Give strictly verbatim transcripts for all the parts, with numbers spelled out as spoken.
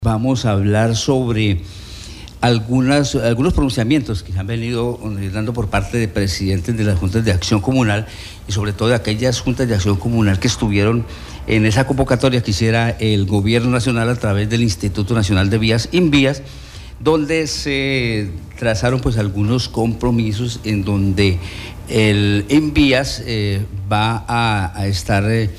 Vamos a hablar sobre algunas, algunos pronunciamientos que se han venido dando por parte de presidentes de las juntas de acción comunal y sobre todo de aquellas juntas de acción comunal que estuvieron en esa convocatoria que hiciera el gobierno nacional a través del Instituto Nacional de Vías, INVÍAS, donde se trazaron pues algunos compromisos en donde el INVÍAS eh, va a, a estar eh,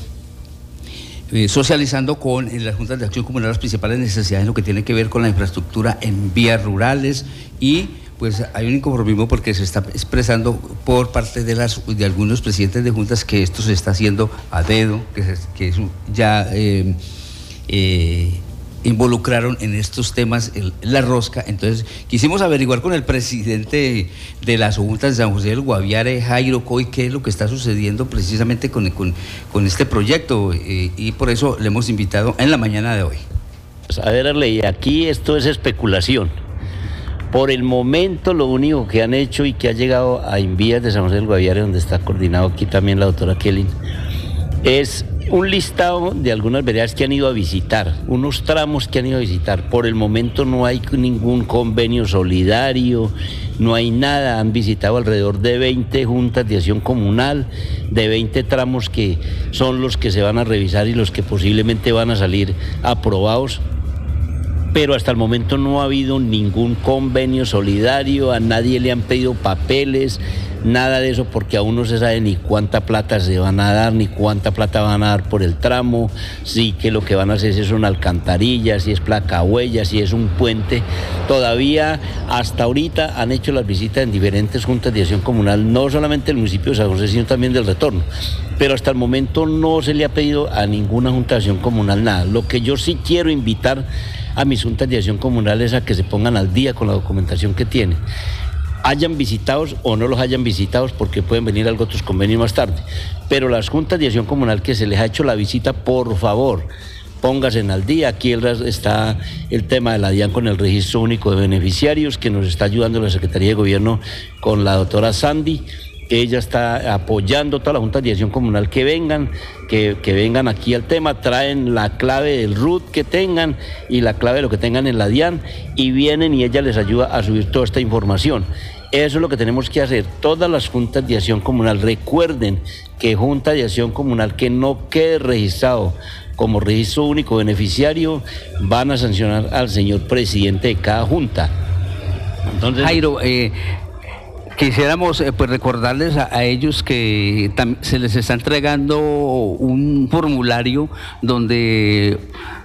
Eh, socializando con en las juntas de acción comunal las principales necesidades en lo que tiene que ver con la infraestructura en vías rurales, y pues hay un inconformismo porque se está expresando por parte de las de algunos presidentes de juntas que esto se está haciendo a dedo, que, se, que es ya eh, eh, involucraron en estos temas el, la rosca. Entonces quisimos averiguar con el presidente de las juntas de San José del Guaviare, Jairo Coy, qué es lo que está sucediendo precisamente con, con, con este proyecto, eh, y por eso le hemos invitado en la mañana de hoy. A ver, Arley, aquí esto es especulación. Por el momento lo único que han hecho y que ha llegado a INVÍAS de San José del Guaviare, donde está coordinado aquí también la doctora Kelly, es un listado de algunas veredas que han ido a visitar, unos tramos que han ido a visitar. Por el momento no hay ningún convenio solidario, no hay nada. Han visitado alrededor de veinte juntas de acción comunal, de veinte tramos que son los que se van a revisar y los que posiblemente van a salir aprobados. Pero hasta el momento no ha habido ningún convenio solidario, a nadie le han pedido papeles, nada de eso, porque aún no se sabe ni cuánta plata se van a dar, ni cuánta plata van a dar por el tramo, sí que lo que van a hacer es una alcantarilla, si es placa huella, si es un puente. Todavía hasta ahorita han hecho las visitas en diferentes juntas de acción comunal, no solamente del municipio de San José, sino también del Retorno. Pero hasta el momento no se le ha pedido a ninguna junta de acción comunal nada. Lo que yo sí quiero invitar a mis juntas de acción comunal es a que se pongan al día con la documentación que tienen. Hayan visitados o no los hayan visitados, porque pueden venir algo otros convenios más tarde. Pero las juntas de acción comunal que se les ha hecho la visita, por favor, pónganse al día. Aquí está el tema de la DIAN con el registro único de beneficiarios, que nos está ayudando la Secretaría de Gobierno con la doctora Sandy. Ella está apoyando toda la junta de acción comunal que vengan, que, que vengan aquí al tema, traen la clave del R U T que tengan y la clave de lo que tengan en la DIAN y vienen y ella les ayuda a subir toda esta información. Eso es lo que tenemos que hacer, todas las juntas de acción comunal. Recuerden que junta de acción comunal que no quede registrado como registro único beneficiario, van a sancionar al señor presidente de cada junta. Entonces, Jairo, eh... quisiéramos eh, pues recordarles a, a ellos que se les está entregando un formulario donde,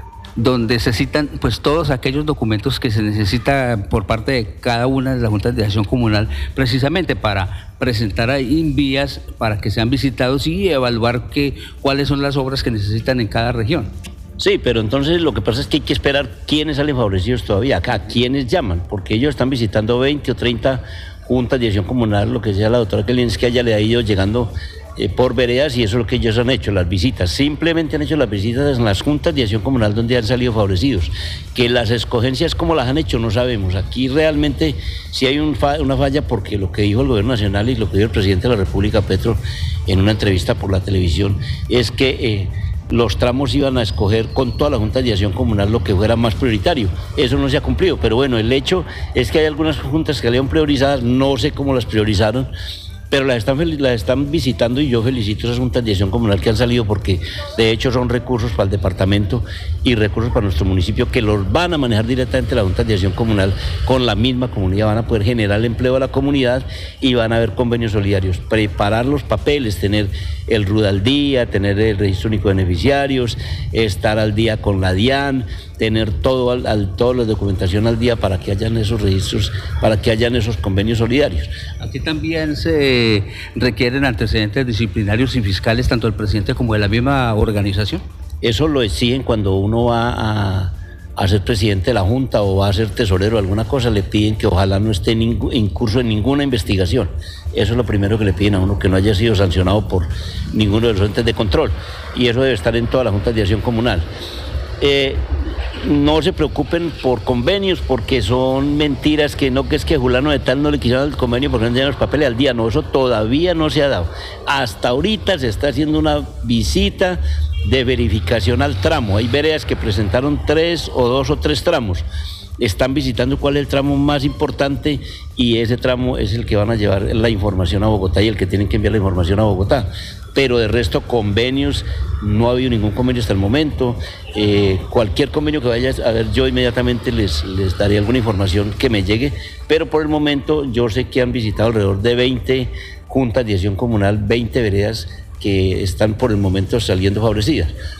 donde se citan pues todos aquellos documentos que se necesita por parte de cada una de las juntas de acción comunal, precisamente para presentar a INVÍAS para que sean visitados y evaluar que, cuáles son las obras que necesitan en cada región. Sí, pero entonces lo que pasa es que hay que esperar quiénes salen favorecidos todavía acá, quiénes llaman, porque ellos están visitando veinte o treinta juntas de acción comunal. Lo que decía la doctora Kelly es que a ella le ha ido llegando eh, por veredas, y eso es lo que ellos han hecho, las visitas. Simplemente han hecho las visitas en las juntas de acción comunal donde han salido favorecidos. Que las escogencias como las han hecho no sabemos. Aquí realmente sí hay un fa una falla, porque lo que dijo el gobierno nacional y lo que dijo el presidente de la República, Petro, en una entrevista por la televisión, es que eh, los tramos iban a escoger con toda la junta de acción comunal lo que fuera más prioritario. Eso no se ha cumplido, pero bueno, el hecho es que hay algunas juntas que salieron priorizadas, no sé cómo las priorizaron, pero las están, las están visitando, y yo felicito a esas juntas de acción comunal que han salido, porque de hecho son recursos para el departamento y recursos para nuestro municipio que los van a manejar directamente las juntas de acción comunal con la misma comunidad. Van a poder generar el empleo a la comunidad y van a haber convenios solidarios, preparar los papeles, tener el R U D al día, tener el registro único de beneficiarios, estar al día con la DIAN, tener todo al, al, toda la documentación al día para que hayan esos registros, para que hayan esos convenios solidarios. Aquí también se requieren antecedentes disciplinarios y fiscales, tanto del presidente como de la misma organización. Eso lo exigen cuando uno va a, a ser presidente de la junta o va a ser tesorero de alguna cosa, le piden que ojalá no esté en curso en ninguna investigación. Eso es lo primero que le piden a uno, que no haya sido sancionado por ninguno de los entes de control, y eso debe estar en todas las juntas de acción comunal. Eh, no se preocupen por convenios, porque son mentiras, que no, que es que fulano de tal no le quisieron el convenio porque no tenían los papeles al día. No, eso todavía no se ha dado. Hasta ahorita se está haciendo una visita de verificación al tramo. Hay veredas que presentaron tres o dos o tres tramos. Están visitando cuál es el tramo más importante y ese tramo es el que van a llevar la información a Bogotá y el que tienen que enviar la información a Bogotá. Pero de resto, convenios, no ha habido ningún convenio hasta el momento. Eh, cualquier convenio que vaya a ver, yo inmediatamente les, les daré alguna información que me llegue, pero por el momento yo sé que han visitado alrededor de veinte juntas de acción comunal, veinte veredas que están por el momento saliendo favorecidas.